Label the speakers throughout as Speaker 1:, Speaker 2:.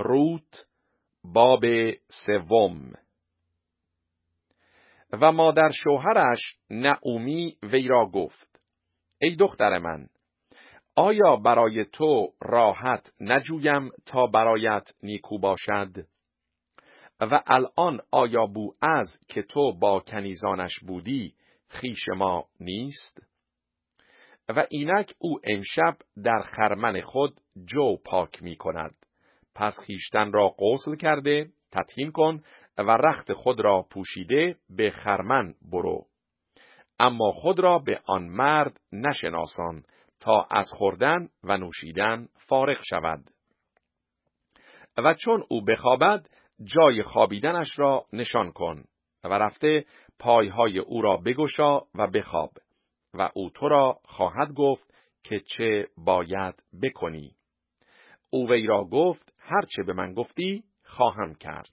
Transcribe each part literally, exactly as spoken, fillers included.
Speaker 1: روت باب سوم. و مادر شوهرش نعومی وی را گفت: ای دختر من، آیا برای تو راحت نجویم تا برایت نیکو باشد؟ و الان آیا بوعز که تو با کنیزانش بودی خویش ما نیست؟ و اینک او امشب در خرمن خود جو پاک می کند. پس خویشتن را غسل کرده تطهین کن و رخت خود را پوشیده به خرمن برو. اما خود را به آن مرد نشناسان تا از خوردن و نوشیدن فارغ شود. و چون او بخوابد جای خوابیدنش را نشان کن و رفته پایهای او را بگشا و بخواب و او تو را خواهد گفت که چه باید بکنی. او وی را گفت: هر چه به من گفتی خواهم کرد.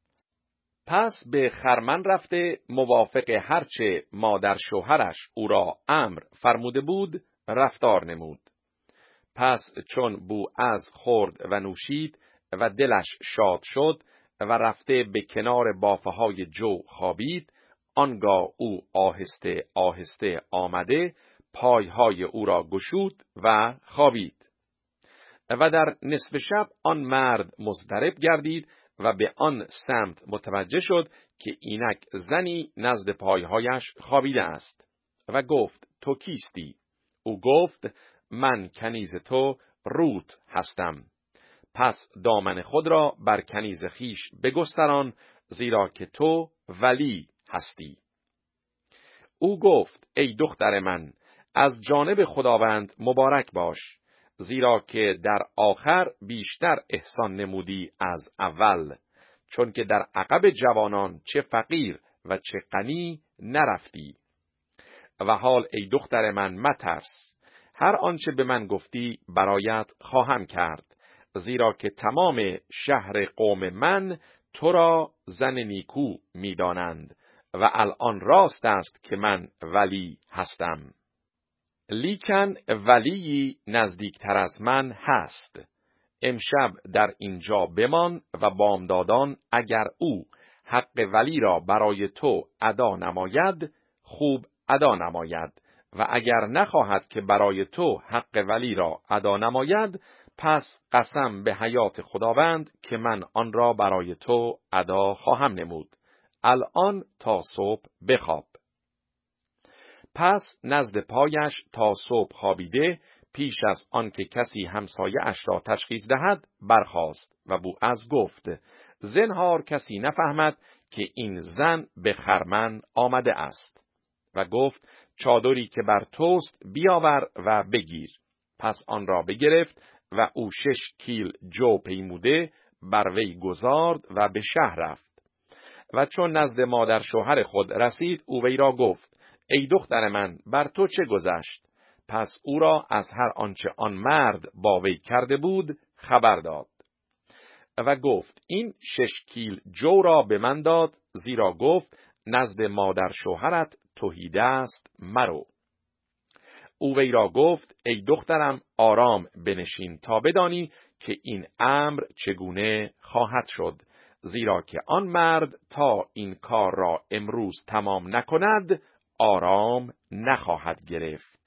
Speaker 1: پس به خرمن رفته موافق هر چه مادر شوهرش او را امر فرموده بود رفتار نمود. پس چون بوعز خورد و نوشید و دلش شاد شد و رفته به کنار بافه های جو خوابید، آنگاه او آهسته آهسته آمده پایهای او را گشود و خوابید. و در نصف شب آن مرد مضطرب گردید و به آن سمت متوجه شد که اینک زنی نزد پایهایش خوابیده است و گفت: تو کیستی؟ او گفت: من کنیز تو روت هستم. پس دامن خود را بر کنیز خیش بگستران، زیرا که تو ولی هستی. او گفت: ای دختر من، از جانب خداوند مبارک باش، زیرا که در آخر بیشتر احسان نمودی از اول، چون که در عقب جوانان چه فقیر و چه غنی نرفتی. و حال ای دختر من مترس، هر آنچه به من گفتی برایت خواهم کرد، زیرا که تمام شهر قوم من تو را زن نیکو می دانند و الان راست است که من ولی هستم. لیکن ولی نزدیکتر از من هست. امشب در اینجا بمان و بامدادان اگر او حق ولی را برای تو ادا نماید خوب ادا نماید، و اگر نخواهد که برای تو حق ولی را ادا نماید، پس قسم به حیات خداوند که من آن را برای تو ادا خواهم نمود. الان تا صبح بخواب. پس نزد پایش تا صبح خوابیده، پیش از آن که کسی همسایه اش را تشخیص دهد برخاست و بوعز گفت: زنهار کسی نفهمد که این زن به خرمن آمده است. و گفت: چادری که بر توست بیاور و بگیر. پس آن را بگرفت و او شش کیل جو پیموده بر وی گذارد و به شهر رفت. و چون نزد مادر شوهر خود رسید، او وی را گفت: ای دختر من، بر تو چه گذشت؟ پس او را از هر آنچه آن مرد با وی کرده بود خبر داد. و گفت: این شش کیل جو را به من داد، زیرا گفت نزد مادر شوهرت تهیده است مرو. او وی را گفت: ای دخترم، آرام بنشین تا بدانی که این امر چگونه خواهد شد، زیرا که آن مرد تا این کار را امروز تمام نکند آرام نخواهد گرفت.